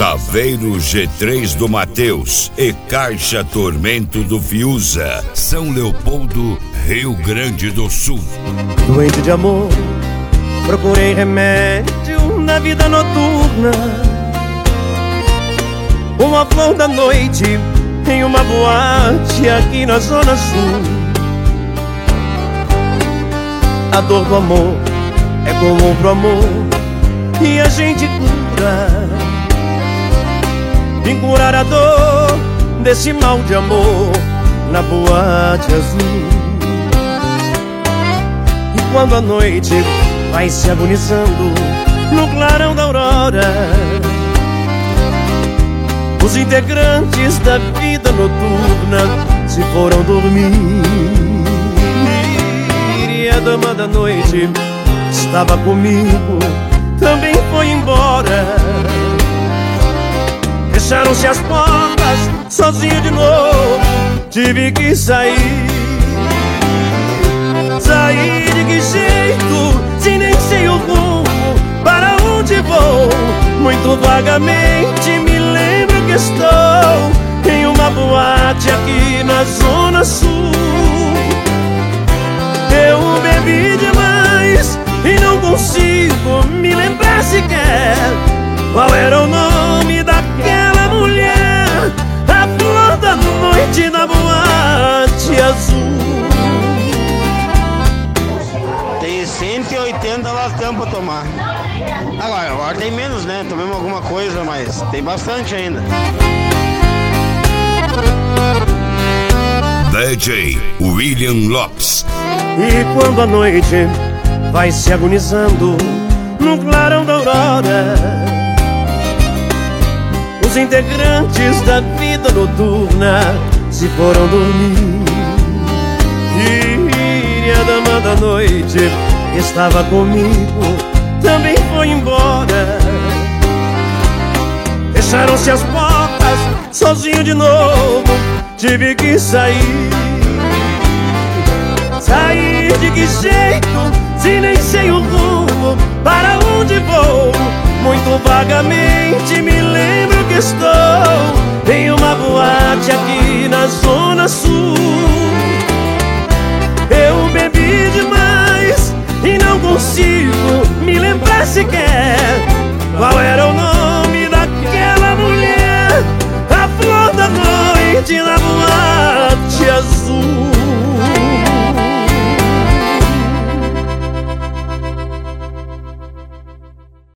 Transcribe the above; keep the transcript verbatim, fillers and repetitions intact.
Saveiro G três do Mateus e Caixa Tormento do Fiuza, São Leopoldo, Rio Grande do Sul. Doente de amor, procurei remédio na vida noturna. Uma flor da noite em uma boate aqui na Zona Sul. A dor do amor é comum pro amor e a gente cura. Vim curar a dor desse mal de amor na boate azul. E quando a noite vai se agonizando no clarão da aurora, os integrantes da vida noturna se foram dormir. E a dama da noite estava comigo, também foi embora. Fecharam-se as portas, sozinho de novo, tive que sair. Sair de que jeito, se nem sei o rumo, para onde vou? Muito vagamente me lembro que estou em uma boate aqui na Zona Sul. Eu bebi demais e não consigo me lembrar sequer qual era o nome daquela mulher, a flor da noite na boate azul. Tem cento e oitenta latão pra tomar. Agora, agora tem menos, né? Tomemos alguma coisa, mas tem bastante ainda. D J William Lopes. E quando a noite vai se agonizando no clarão da aurora, os integrantes da vida noturna se foram dormir. E a dama da noite que estava comigo também foi embora. Fecharam-se as portas, sozinho de novo, tive que sair. Sair de que jeito, se nem sei o rumo, para onde vou? Muito vagamente me lembro que estou em uma boate aqui na Zona Sul. Eu bebi demais e não consigo me lembrar sequer qual era o nome daquela mulher, a flor da noite na boate